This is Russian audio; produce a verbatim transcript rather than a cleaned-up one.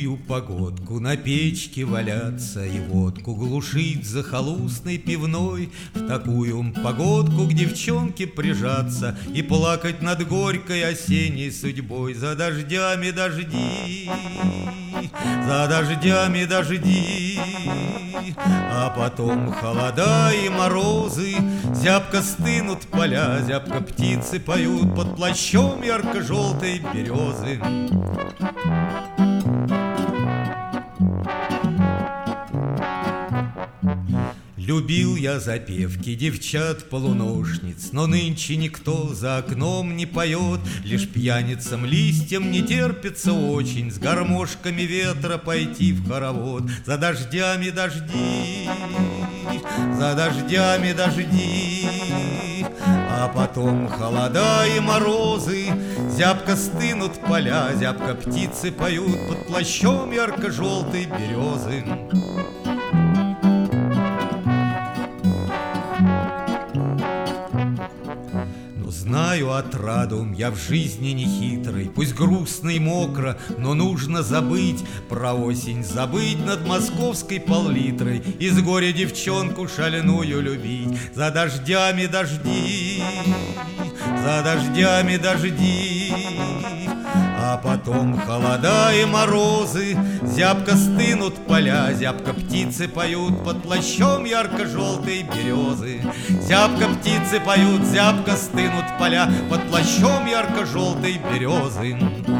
такую погодку на печке валяться и водку глушить за захолустной пивной, в такую погодку к девчонке прижаться и плакать над горькой осенней судьбой. За дождями дожди, за дождями дожди, а потом холода и морозы, зябко стынут поля, зябко птицы поют под плащом ярко-желтой березы. Любил я запевки девчат-полуношниц, но нынче никто за окном не поет. Лишь пьяницам листьям не терпится очень с гармошками ветра пойти в хоровод. За дождями дожди, за дождями дожди, а потом холода и морозы, зябко стынут поля, зябко птицы поют под плащом ярко-желтой березы. Знаю отраду я в жизни нехитрой, пусть грустно и мокро, но нужно забыть про осень, забыть над московской пол-литрой и с горя девчонку шальную любить. За дождями дожди, за дождями дожди, а потом холода и морозы, зябко стынут поля, зябко птицы поют под плащом ярко-желтой березы. Зябко птицы поют, зябко стынут поля под плащом ярко-желтой березы.